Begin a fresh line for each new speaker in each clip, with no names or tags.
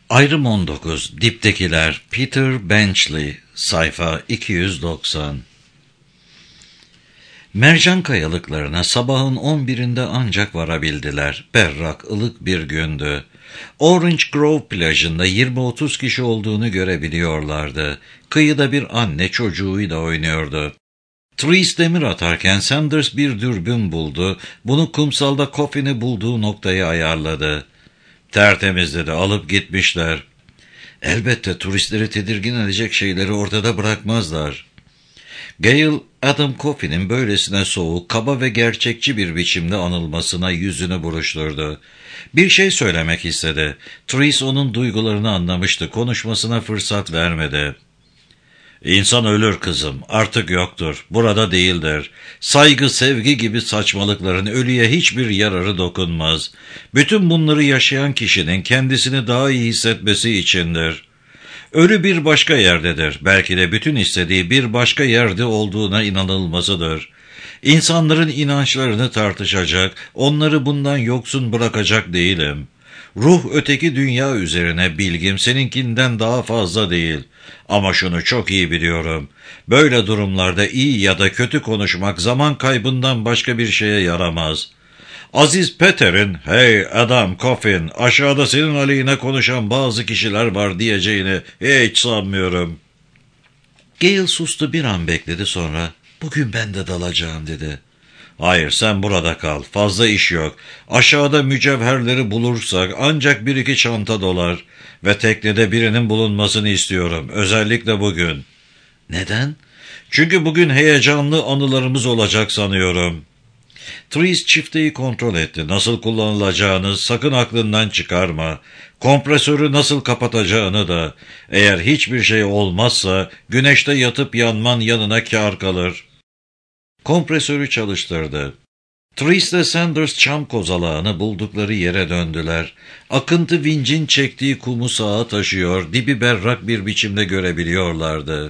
Ayrım 19. Diptekiler. Peter Benchley. Sayfa 290. Mercan kayalıklarına sabahın 11'inde ancak varabildiler. Berrak, ılık bir gündü. Orange Grove plajında 20-30 kişi olduğunu görebiliyorlardı. Kıyıda bir anne çocuğuyla oynuyordu. Trees demir atarken Sanders bir dürbün buldu. Bunu kumsalda Coffin'i bulduğu noktayı ayarladı. Tertemiz dedi, alıp gitmişler. Elbette turistleri tedirgin edecek şeyleri ortada bırakmazlar. Gale, Adam Coffin'in böylesine soğuk, kaba ve gerçekçi bir biçimde anılmasına yüzünü buruşturdu. Bir şey söylemek istedi. Trees onun duygularını anlamıştı, konuşmasına fırsat vermedi. İnsan ölür kızım, artık yoktur, burada değildir. Saygı, sevgi gibi saçmalıkların ölüye hiçbir yararı dokunmaz. Bütün bunları yaşayan kişinin kendisini daha iyi hissetmesi içindir. Ölü bir başka yerdedir, belki de bütün istediği bir başka yerde olduğuna inanılmasıdır. İnsanların inançlarını tartışacak, onları bundan yoksun bırakacak değilim. Ruh öteki dünya üzerine bilgim seninkinden daha fazla değil. Ama şunu çok iyi biliyorum. Böyle durumlarda iyi ya da kötü konuşmak zaman kaybından başka bir şeye yaramaz. Aziz Peter'in, "Hey Adam Coffin, aşağıda senin aleyhine konuşan bazı kişiler var" diyeceğini hiç sanmıyorum. Gale sustu, bir an bekledi, sonra "Bugün ben de dalacağım" dedi. "Hayır, sen burada kal, fazla iş yok. Aşağıda mücevherleri bulursak ancak bir iki çanta dolar ve teknede birinin bulunmasını istiyorum, özellikle bugün." "Neden?" "Çünkü bugün heyecanlı anılarımız olacak sanıyorum." Trees çifteyi kontrol etti. Nasıl kullanılacağını sakın aklından çıkarma. Kompresörü nasıl kapatacağını da. Eğer hiçbir şey olmazsa güneşte yatıp yanman yanına kâr kalır. Kompresörü çalıştırdı. Trees ile Sanders çam kozalağını buldukları yere döndüler. Akıntı vincin çektiği kumu sağa taşıyor, dibi berrak bir biçimde görebiliyorlardı.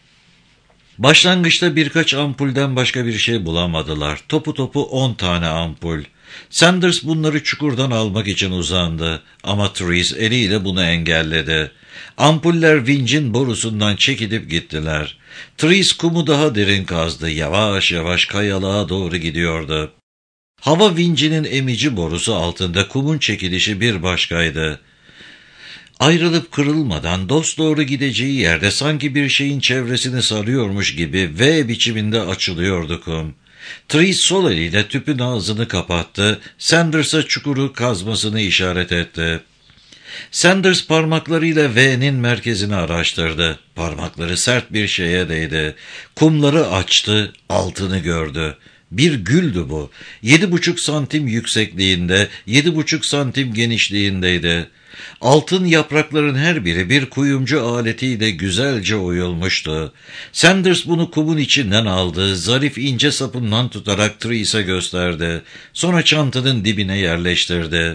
Başlangıçta birkaç ampulden başka bir şey bulamadılar. Topu topu 10 tane ampul. Sanders bunları çukurdan almak için uzandı. Ama Trees eliyle bunu engelledi. Ampuller vincin borusundan çekilip gittiler. Trees kumu daha derin kazdı. Yavaş yavaş kayalığa doğru gidiyordu. Hava vincinin emici borusu altında kumun çekilişi bir başkaydı. Ayrılıp kırılmadan dosdoğru gideceği yerde sanki bir şeyin çevresini sarıyormuş gibi V biçiminde açılıyordu kum. Trees sol eliyle tüpün ağzını kapattı, Sanders'a çukuru kazmasını işaret etti. Sanders parmaklarıyla V'nin merkezini araştırdı. Parmakları sert bir şeye değdi. Kumları açtı, altını gördü. Bir güldü bu. 7,5 santim yüksekliğinde, 7,5 santim genişliğindeydi. Altın yaprakların her biri bir kuyumcu aletiyle güzelce oyulmuştu. Sanders bunu kumun içinden aldı, zarif ince sapından tutarak Trees'e gösterdi. Sonra çantanın dibine yerleştirdi.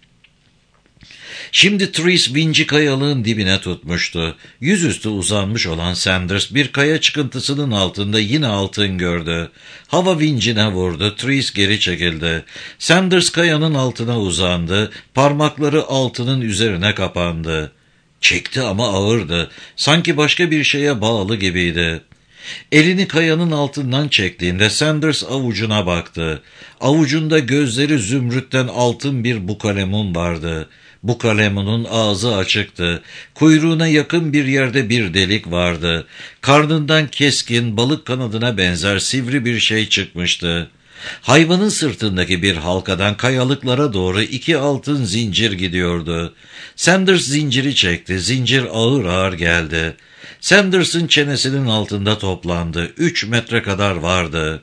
Şimdi Trees vinci kayalığın dibine tutmuştu. Yüzüstü uzanmış olan Sanders bir kaya çıkıntısının altında yine altın gördü. Hava vincine vurdu, Trees geri çekildi. Sanders kayanın altına uzandı, parmakları altının üzerine kapandı. Çekti ama ağırdı, sanki başka bir şeye bağlı gibiydi. Elini kayanın altından çektiğinde Sanders avucuna baktı. Avucunda gözleri zümrütten altın bir bukalemun vardı. Bu kalemunun ağzı açıktı. Kuyruğuna yakın bir yerde bir delik vardı. Karnından keskin, balık kanadına benzer sivri bir şey çıkmıştı. Hayvanın sırtındaki bir halkadan kayalıklara doğru 2 altın zincir gidiyordu. Sanders zinciri çekti. Zincir ağır ağır geldi. Sanders'ın çenesinin altında toplandı. 3 metre kadar vardı.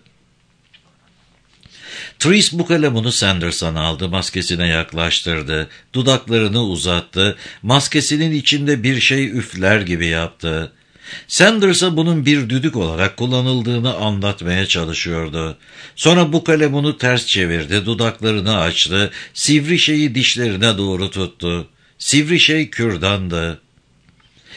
Trees bu kalemunu Sanders'tan aldı, maskesine yaklaştırdı. Dudaklarını uzattı, maskesinin içinde bir şey üfler gibi yaptı. Sanders'a bunun bir düdük olarak kullanıldığını anlatmaya çalışıyordu. Sonra bu kalemunu ters çevirdi, dudaklarını açtı, sivri şeyi dişlerine doğru tuttu. Sivri şey kürdandı.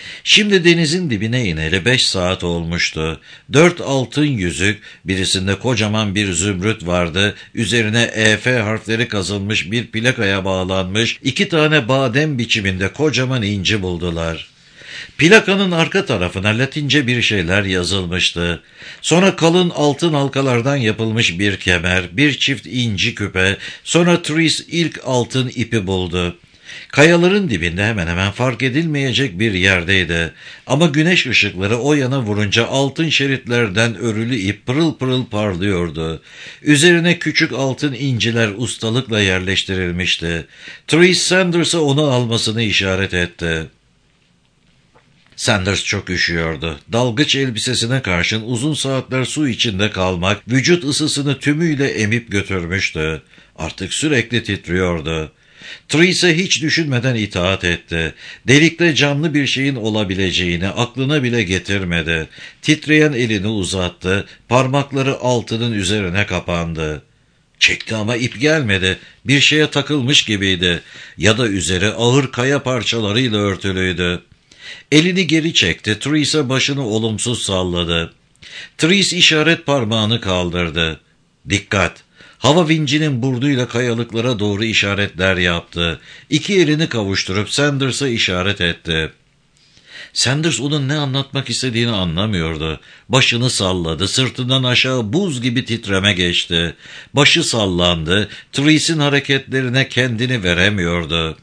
Şimdi denizin dibine ineli 5 saat olmuştu. 4 altın yüzük, birisinde kocaman bir zümrüt vardı, üzerine EF harfleri kazılmış bir plakaya bağlanmış 2 tane badem biçiminde kocaman inci buldular. Plakanın arka tarafına Latince bir şeyler yazılmıştı. Sonra kalın altın halkalardan yapılmış bir kemer, bir çift inci küpe, sonra Therese ilk altın ipi buldu. Kayaların dibinde hemen hemen fark edilmeyecek bir yerdeydi. Ama güneş ışıkları o yana vurunca altın şeritlerden örülü ip pırıl pırıl parlıyordu. Üzerine küçük altın inciler ustalıkla yerleştirilmişti. Therese Sanders'a onu almasını işaret etti. Sanders çok üşüyordu. Dalgıç elbisesine karşın uzun saatler su içinde kalmak vücut ısısını tümüyle emip götürmüştü. Artık sürekli titriyordu. Therese hiç düşünmeden itaat etti. Delikte canlı bir şeyin olabileceğini aklına bile getirmedi. Titreyen elini uzattı, parmakları altının üzerine kapandı. Çekti ama ip gelmedi. Bir şeye takılmış gibiydi. Ya da üzeri ağır kaya parçalarıyla örtülüydü. Elini geri çekti. Therese başını olumsuz salladı. Therese işaret parmağını kaldırdı. Dikkat! Hava vincinin burduyla kayalıklara doğru işaretler yaptı. 2 elini kavuşturup Sanders'a işaret etti. Sanders onun ne anlatmak istediğini anlamıyordu. Başını salladı, sırtından aşağı buz gibi titreme geçti. Başı sallandı, Therese'in hareketlerine kendini veremiyordu.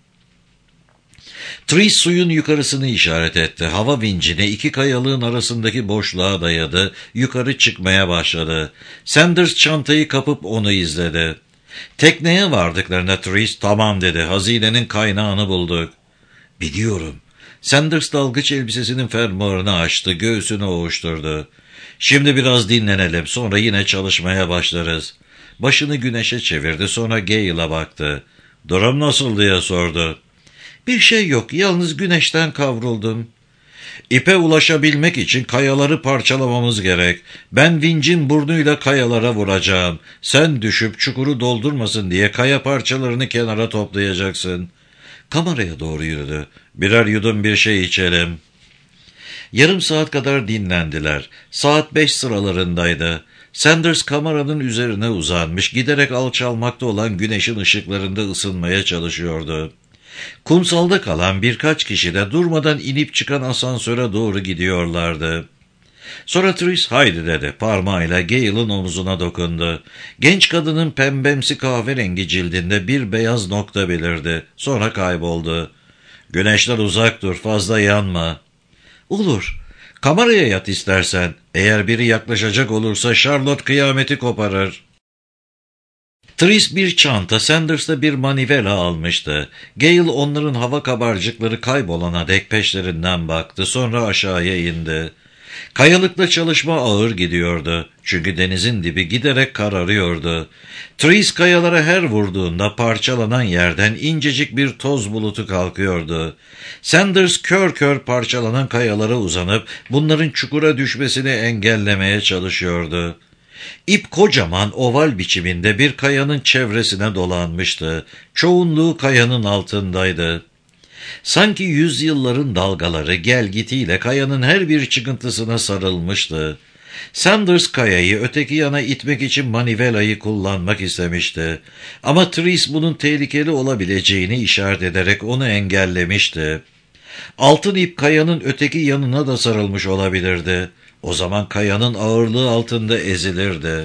Therese suyun yukarısını işaret etti. Hava vincini 2 kayalığın arasındaki boşluğa dayadı. Yukarı çıkmaya başladı. Sanders çantayı kapıp onu izledi. Tekneye vardıklarında Therese tamam dedi. Hazinenin kaynağını bulduk. Biliyorum. Sanders dalgıç elbisesinin fermuarını açtı. Göğsünü ovuşturdu. Şimdi biraz dinlenelim. Sonra yine çalışmaya başlarız. Başını güneşe çevirdi. Sonra Gale'a baktı. Durum nasıl diye sordu. Bir şey yok, yalnız güneşten kavruldum. İpe ulaşabilmek için kayaları parçalamamız gerek. Ben vincin burnuyla kayalara vuracağım. Sen düşüp çukuru doldurmasın diye kaya parçalarını kenara toplayacaksın. Kameraya doğru yürüdü. Birer yudum bir şey içelim. Yarım saat kadar dinlendiler. Saat 5 sıralarındaydı. Sanders kameranın üzerine uzanmış, giderek alçalmakta olan güneşin ışıklarında ısınmaya çalışıyordu. Kumsalda kalan birkaç kişi de durmadan inip çıkan asansöre doğru gidiyorlardı. Sonra Therese haydi dedi. Parmağıyla Gale'ın omzuna dokundu. Genç kadının pembemsi kahverengi cildinde bir beyaz nokta belirdi. Sonra kayboldu. Güneşten uzak dur, fazla yanma. Olur. Kameraya yat istersen. Eğer biri yaklaşacak olursa Charlotte kıyameti koparır. Therese bir çanta, Sanders da bir manivela almıştı. Gale onların hava kabarcıkları kaybolana dek peşlerinden baktı, sonra aşağıya indi. Kayalıkla çalışma ağır gidiyordu. Çünkü denizin dibi giderek kararıyordu. Therese kayalara her vurduğunda parçalanan yerden incecik bir toz bulutu kalkıyordu. Sanders kör kör parçalanan kayalara uzanıp bunların çukura düşmesini engellemeye çalışıyordu. İp kocaman oval biçiminde bir kayanın çevresine dolanmıştı. Çoğunluğu kayanın altındaydı. Sanki yüzyılların dalgaları gelgitiyle kayanın her bir çıkıntısına sarılmıştı. Sanders kayayı öteki yana itmek için manivelayı kullanmak istemişti. Ama Therese bunun tehlikeli olabileceğini işaret ederek onu engellemişti. Altın ip kayanın öteki yanına da sarılmış olabilirdi. O zaman kayanın ağırlığı altında ezilirdi.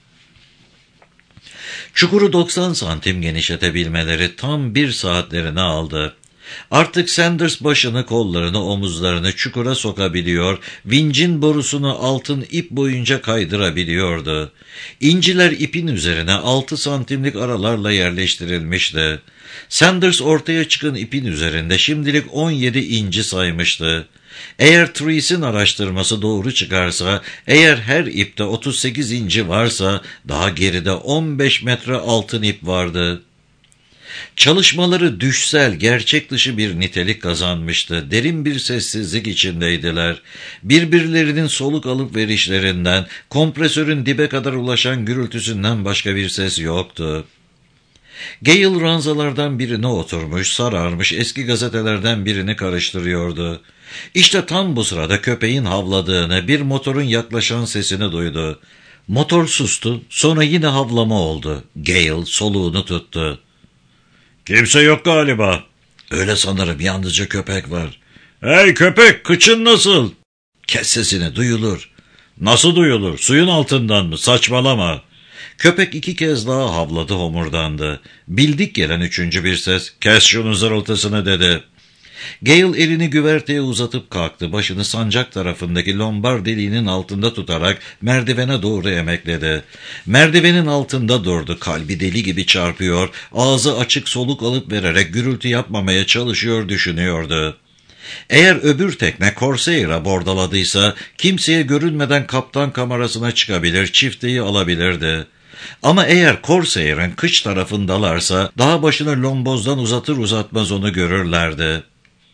Çukuru 90 santim genişletebilmeleri tam 1 saatlerini aldı. Artık Sanders başını, kollarını, omuzlarını çukura sokabiliyor, vincin borusunu altın ip boyunca kaydırabiliyordu. İnciler ipin üzerine 6 santimlik aralarla yerleştirilmişti. Sanders ortaya çıkan ipin üzerinde şimdilik 17 inci saymıştı. Eğer Therese'in araştırması doğru çıkarsa, eğer her ipte 38 inci varsa, daha geride 15 metre altın ip vardı. Çalışmaları düşsel, gerçek dışı bir nitelik kazanmıştı. Derin bir sessizlik içindeydiler. Birbirlerinin soluk alıp verişlerinden, kompresörün dibe kadar ulaşan gürültüsünden başka bir ses yoktu. Gale ranzalardan birine oturmuş, sararmış eski gazetelerden birini karıştırıyordu. İşte tam bu sırada köpeğin havladığını, bir motorun yaklaşan sesini duydu. Motor sustu, sonra yine havlama oldu. Gale soluğunu tuttu. "Kimse yok galiba." "Öyle sanırım, yalnızca köpek var." "Hey köpek, kıçın nasıl?" "Kes sesini, duyulur." "Nasıl duyulur? Suyun altından mı? Saçmalama." Köpek 2 kez daha havladı, homurdandı. Bildik gelen 3. bir ses, "Kes şunun zırıltısını," dedi. Gale elini güverteye uzatıp kalktı. Başını sancak tarafındaki lombar deliğinin altında tutarak merdivene doğru emekledi. Merdivenin altında durdu. Kalbi deli gibi çarpıyor. Ağzı açık, soluk alıp vererek gürültü yapmamaya çalışıyor, düşünüyordu. Eğer öbür tekne Corsair'a bordaladıysa kimseye görünmeden kaptan kamerasına çıkabilir, çifteyi alabilirdi. Ama eğer Corsair'in kıç tarafındalarsa daha başını lombozdan uzatır uzatmaz onu görürlerdi.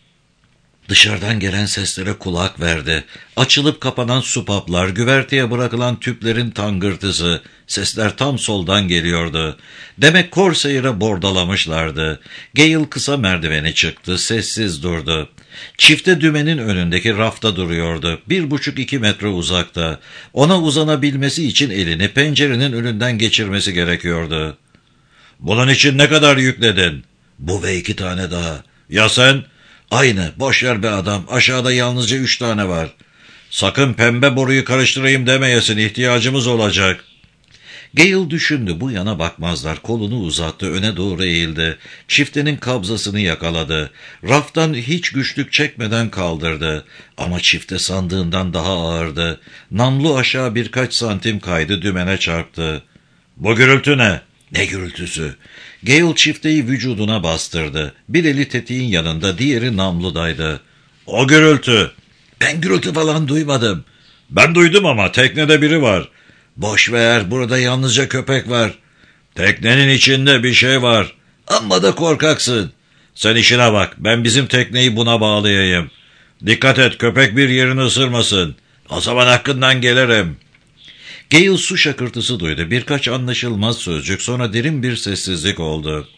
Dışarıdan gelen seslere kulak verdi. Açılıp kapanan supaplar, güverteye bırakılan tüplerin tangırtısı, sesler tam soldan geliyordu. Demek Corsair'a bordalamışlardı. Gale kısa merdiveni çıktı, sessiz durdu. Çifte dümenin önündeki rafta duruyordu. 1,5-2 metre uzakta. Ona uzanabilmesi için elini pencerenin önünden geçirmesi gerekiyordu. "Bunun için ne kadar yükledin?" "Bu ve 2 tane daha." "Ya sen?" "Aynı, boş ver be adam, aşağıda yalnızca 3 tane var." "Sakın pembe boruyu karıştırayım demeyesin, ihtiyacımız olacak." Gale düşündü, bu yana bakmazlar. Kolunu uzattı, öne doğru eğildi. Çiftenin kabzasını yakaladı. Raftan hiç güçlük çekmeden kaldırdı. Ama çifte sandığından daha ağırdı. Namlu aşağı birkaç santim kaydı, dümene çarptı. "Bu gürültü ne?" "Ne gürültüsü?" Gale çifteyi vücuduna bastırdı. Bir eli tetiğin yanında, diğeri namludaydı. "O gürültü." "Ben gürültü falan duymadım." "Ben duydum ama teknede biri var." "Boş ver, burada yalnızca köpek var." "Teknenin içinde bir şey var." "Amma da korkaksın." "Sen işine bak, ben bizim tekneyi buna bağlayayım." "Dikkat et, köpek bir yerini ısırmasın." "O zaman hakkından gelirim." Gale su şakırtısı duydu. Birkaç anlaşılmaz sözcük, sonra derin bir sessizlik oldu.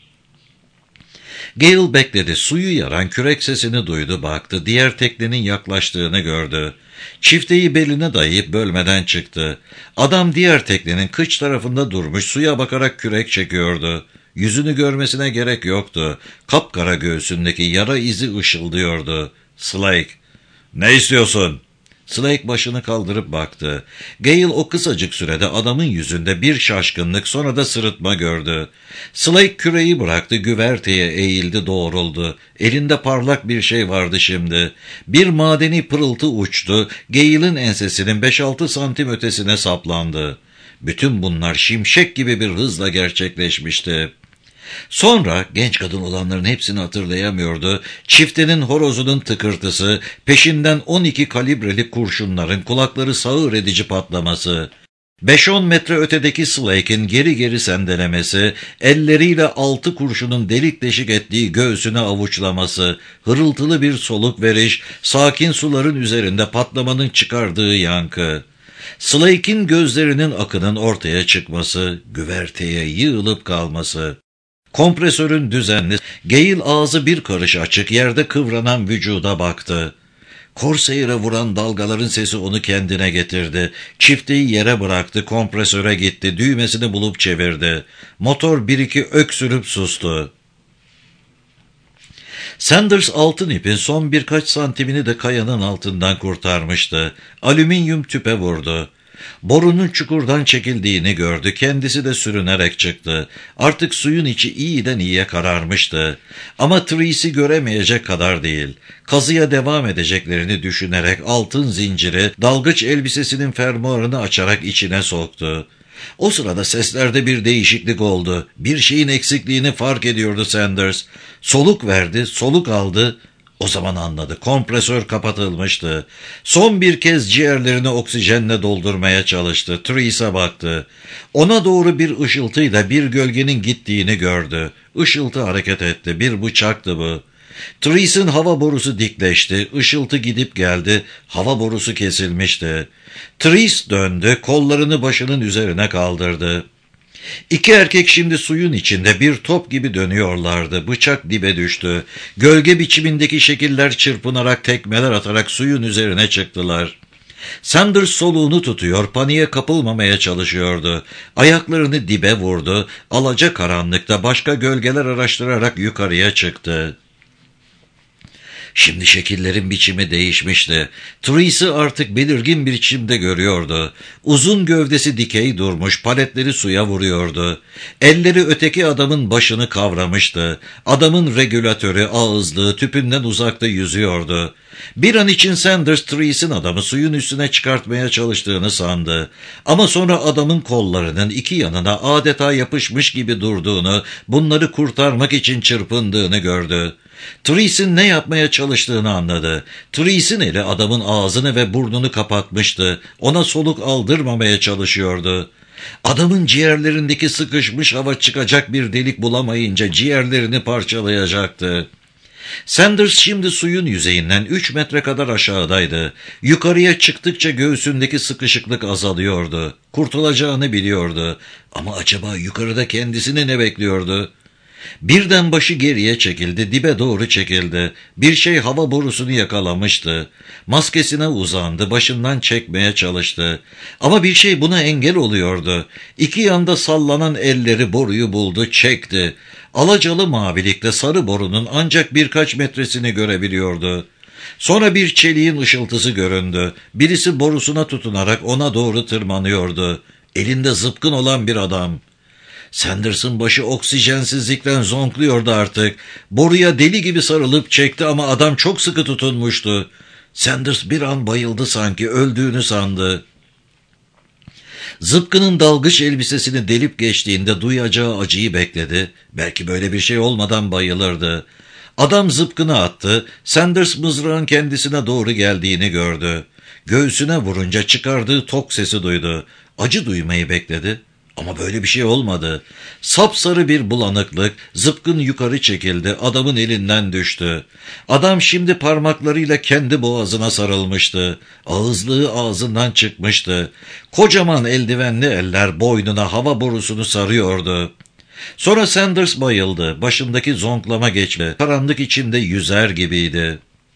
Gale bekledi. Suyu yaran kürek sesini duydu, baktı. Diğer teknenin yaklaştığını gördü. Çifteyi beline dayayıp bölmeden çıktı. Adam diğer teknenin kıç tarafında durmuş, suya bakarak kürek çekiyordu. Yüzünü görmesine gerek yoktu. Kapkara göğsündeki yara izi ışıldıyordu. "Slake." "Ne istiyorsun?" Slake başını kaldırıp baktı. Gale o kısacık sürede adamın yüzünde bir şaşkınlık, sonra da sırıtma gördü. Slake küreği bıraktı, güverteye eğildi, doğruldu. Elinde parlak bir şey vardı şimdi. Bir madeni pırıltı uçtu, Gale'in ensesinin 5-6 santim ötesine saplandı. Bütün bunlar şimşek gibi bir hızla gerçekleşmişti. Sonra genç kadın olanların hepsini hatırlayamıyordu. Çiftenin horozunun tıkırtısı, peşinden 12 kalibreli kurşunların kulakları sağır edici patlaması, 5-10 metre ötedeki Slake'in geri geri sendelemesi, elleriyle 6 kurşunun delik deşik ettiği göğsüne avuçlaması, hırıltılı bir soluk veriş, sakin suların üzerinde patlamanın çıkardığı yankı. Slake'in gözlerinin akının ortaya çıkması, güverteye yığılıp kalması. Kompresörün düzenli, Gale ağzı bir karış açık, yerde kıvranan vücuda baktı. Corsair'e vuran dalgaların sesi onu kendine getirdi. Çifteyi yere bıraktı, kompresöre gitti, düğmesini bulup çevirdi. Motor 1-2 öksürüp sustu. Sanders altın ipin son birkaç santimini de kayanın altından kurtarmıştı. Alüminyum tüpe vurdu. Borunun çukurdan çekildiğini gördü. Kendisi de sürünerek çıktı. Artık suyun içi iyiden iyiye kararmıştı. Ama Tracy göremeyecek kadar değil. Kazıya devam edeceklerini düşünerek altın zinciri, dalgıç elbisesinin fermuarını açarak içine soktu. O sırada seslerde bir değişiklik oldu. Bir şeyin eksikliğini fark ediyordu Sanders. Soluk verdi, soluk aldı. O zaman anladı. Kompresör kapatılmıştı. Son bir kez ciğerlerini oksijenle doldurmaya çalıştı. Tracy'e baktı. Ona doğru bir ışıltıyla bir gölgenin gittiğini gördü. Işıltı hareket etti. Bir bıçaktı bu. Tracy'nin hava borusu dikleşti. Işıltı gidip geldi. Hava borusu kesilmişti. Tracy döndü. Kollarını başının üzerine kaldırdı. İki erkek şimdi suyun içinde bir top gibi dönüyorlardı. Bıçak dibe düştü. Gölge biçimindeki şekiller çırpınarak tekmeler atarak suyun üzerine çıktılar. Sanders soluğunu tutuyor, paniğe kapılmamaya çalışıyordu. Ayaklarını dibe vurdu. Alacakaranlıkta başka gölgeler araştırarak yukarıya çıktı. Şimdi şekillerin biçimi değişmişti. Tracy artık belirgin bir biçimde görüyordu. Uzun gövdesi dikey durmuş, paletleri suya vuruyordu. Elleri öteki adamın başını kavramıştı. Adamın regülatörü, ağızlığı tüpünden uzakta yüzüyordu. Bir an için Sanders, Tracy'nin adamı suyun üstüne çıkartmaya çalıştığını sandı. Ama sonra adamın kollarının iki yanına adeta yapışmış gibi durduğunu, bunları kurtarmak için çırpındığını gördü. Tracy'nin ne yapmaya çalıştığını anladı. Tracy'nin eli adamın ağzını ve burnunu kapatmıştı. Ona soluk aldırmamaya çalışıyordu. Adamın ciğerlerindeki sıkışmış hava çıkacak bir delik bulamayınca ciğerlerini parçalayacaktı. Sanders şimdi suyun yüzeyinden 3 metre kadar aşağıdaydı. Yukarıya çıktıkça göğsündeki sıkışıklık azalıyordu. Kurtulacağını biliyordu. Ama acaba yukarıda kendisini ne bekliyordu? Birden başı geriye çekildi, dibe doğru çekildi. Bir şey hava borusunu yakalamıştı. Maskesine uzandı, başından çekmeye çalıştı. Ama bir şey buna engel oluyordu. İki yanda sallanan elleri boruyu buldu, çekti. Alacalı mavilikte sarı borunun ancak birkaç metresini görebiliyordu. Sonra bir çeliğin ışıltısı göründü. Birisi borusuna tutunarak ona doğru tırmanıyordu. Elinde zıpkın olan bir adam. Sanders'ın başı oksijensizlikten zonkluyordu artık. Boruya deli gibi sarılıp çekti ama adam çok sıkı tutunmuştu. Sanders bir an bayıldı, sanki öldüğünü sandı. Zıpkının dalgıç elbisesini delip geçtiğinde duyacağı acıyı bekledi. Belki böyle bir şey olmadan bayılırdı. Adam zıpkını attı. Sanders mızrağın kendisine doğru geldiğini gördü. Göğsüne vurunca çıkardığı tok sesi duydu. Acı duymayı bekledi. Ama böyle bir şey olmadı. Sapsarı bir bulanıklık, zıpkın yukarı çekildi, adamın elinden düştü. Adam şimdi parmaklarıyla kendi boğazına sarılmıştı. Ağızlığı ağzından çıkmıştı. Kocaman eldivenli eller boynuna hava borusunu sarıyordu. Sonra Sanders bayıldı. Başındaki zonklama geçti. Karanlık içinde yüzer gibiydi.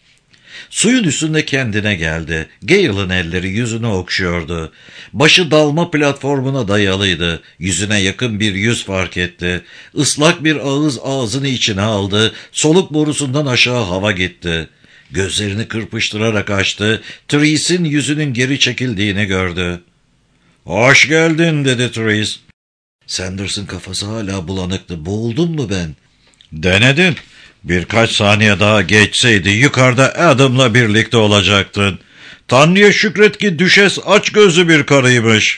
Suyun üstünde kendine geldi. Gale'ın elleri yüzünü okşuyordu. Başı dalma platformuna dayalıydı. Yüzüne yakın bir yüz fark etti. Islak bir ağız ağzını içine aldı. Soluk borusundan aşağı hava gitti. Gözlerini kırpıştırarak açtı. Tracy'nin yüzünün geri çekildiğini gördü. "Hoş geldin," dedi Tracy. Sanders'ın kafası hala bulanıktı. "Boğuldun mu ben?" "Denedin. Birkaç saniye daha geçseydi yukarıda Adam'la birlikte olacaktın. Tanrı'ya şükret ki düşes açgözlü bir karıymış."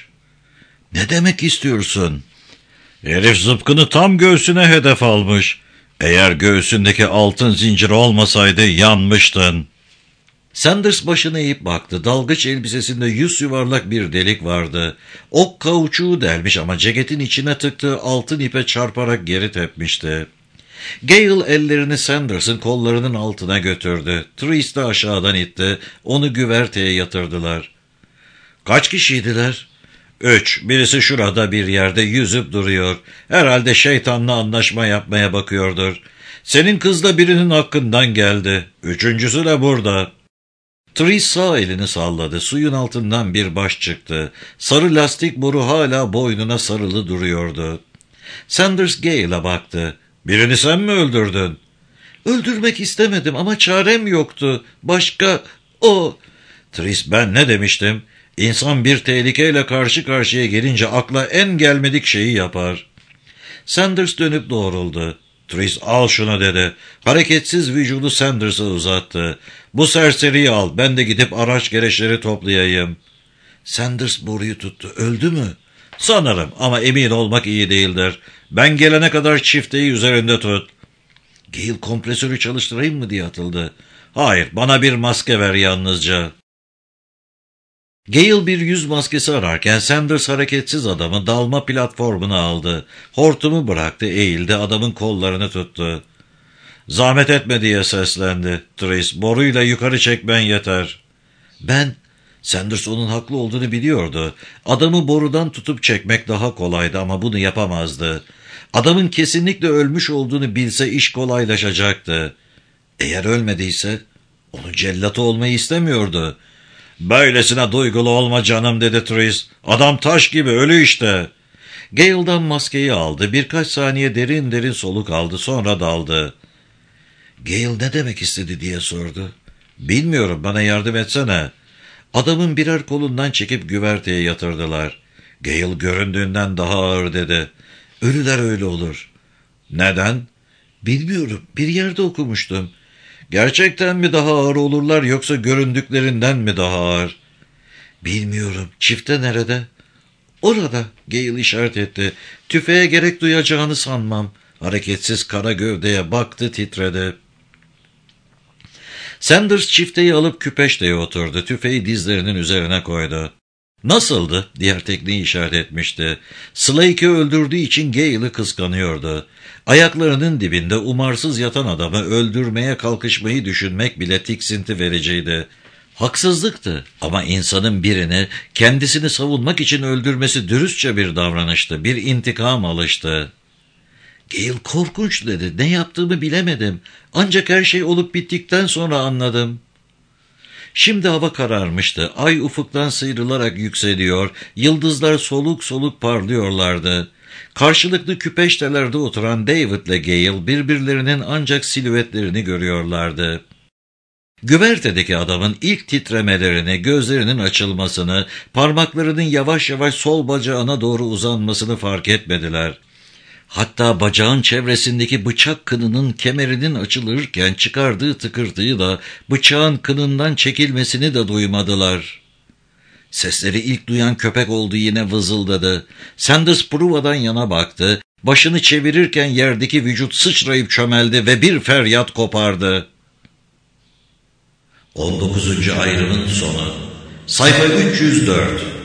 "Ne demek istiyorsun?" "Herif zıpkını tam göğsüne hedef almış. Eğer göğsündeki altın zincir olmasaydı yanmıştın." Sanders başını eğip baktı. Dalgıç elbisesinde yüz yuvarlak bir delik vardı. Ok kauçuğu delmiş ama ceketin içine tıktığı altın ipe çarparak geri tepmişti. Gale ellerini Sanders'ın kollarının altına götürdü. Tracy de aşağıdan itti. Onu güverteye yatırdılar. "Kaç kişiydiler?" "3. Birisi şurada bir yerde yüzüp duruyor. Herhalde şeytanla anlaşma yapmaya bakıyordur. Senin kız da birinin hakkından geldi. Üçüncüsü de burada." Tracy sağ elini salladı. Suyun altından bir baş çıktı. Sarı lastik boru hala boynuna sarılı duruyordu. Sanders Gale'a baktı. "Birini sen mi öldürdün?" "Öldürmek istemedim ama çarem yoktu. Başka o." Tracy, "Ben ne demiştim? İnsan bir tehlikeyle karşı karşıya gelince akla en gelmedik şeyi yapar." Sanders dönüp doğruldu. Tracy, "Al şunu," dedi. Hareketsiz vücudu Sanders'a uzattı. "Bu serseriyi al, ben de gidip araç gereçleri toplayayım." Sanders boruyu tuttu. "Öldü mü?" "Sanırım ama emin olmak iyi değildir. Ben gelene kadar çifteyi üzerinde tut." "Gale, kompresörü çalıştırayım mı?" diye atıldı. "Hayır, bana bir maske ver yalnızca." Gale bir yüz maskesi ararken Sanders hareketsiz adamı dalma platformuna aldı. Hortumu bıraktı, eğildi, adamın kollarını tuttu. "Zahmet etme," diye seslendi. Tracy, "boruyla yukarı çekmen yeter." "Ben..." Sanders onun haklı olduğunu biliyordu. Adamı borudan tutup çekmek daha kolaydı ama bunu yapamazdı. Adamın kesinlikle ölmüş olduğunu bilse iş kolaylaşacaktı. Eğer ölmediyse onun cellatı olmayı istemiyordu. "Böylesine duygulu olma canım," dedi Tris. "Adam taş gibi ölü işte." Gale'dan maskeyi aldı. Birkaç saniye derin derin soluk aldı. Sonra daldı. "Gale ne demek istedi?" diye sordu. "Bilmiyorum, bana yardım etsene." Adamın birer kolundan çekip güverteye yatırdılar. Gale göründüğünden daha ağır dedi. "Ölüler öyle olur." "Neden?" "Bilmiyorum, bir yerde okumuştum." "Gerçekten mi daha ağır olurlar yoksa göründüklerinden mi daha ağır?" "Bilmiyorum. Çifte nerede?" "Orada," Gale işaret etti. "Tüfeğe gerek duyacağını sanmam." Hareketsiz kara gövdeye baktı, titredi. Sanders çifteyi alıp küpeşteye oturdu. Tüfeği dizlerinin üzerine koydu. "Nasıldı?" diğer tekneyi işaret etmişti. Slake'i öldürdüğü için Gale'ı kıskanıyordu. Ayaklarının dibinde umarsız yatan adamı öldürmeye kalkışmayı düşünmek bile tiksinti vericiydi. Haksızlıktı ama insanın birini kendisini savunmak için öldürmesi dürüstçe bir davranıştı, bir intikam alıştı. Gale korkunç dedi. "Ne yaptığımı bilemedim. Ancak her şey olup bittikten sonra anladım." Şimdi hava kararmıştı. Ay ufuktan sıyrılarak yükseliyor. Yıldızlar soluk soluk parlıyorlardı. Karşılıklı küpeştelerde oturan David ile Gale birbirlerinin ancak silüetlerini görüyorlardı. Güvertedeki adamın ilk titremelerini, gözlerinin açılmasını, parmaklarının yavaş yavaş sol bacağına doğru uzanmasını fark etmediler. Hatta bacağın çevresindeki bıçak kınının kemerinin açılırken çıkardığı tıkırtıyı da bıçağın kınından çekilmesini de duymadılar. Sesleri ilk duyan köpek olduğu yine vızıldadı. Sanders Pruva'dan yana baktı. Başını çevirirken yerdeki vücut sıçrayıp çömeldi ve bir feryat kopardı. 19. ayrımın sonu. Sayfa 304.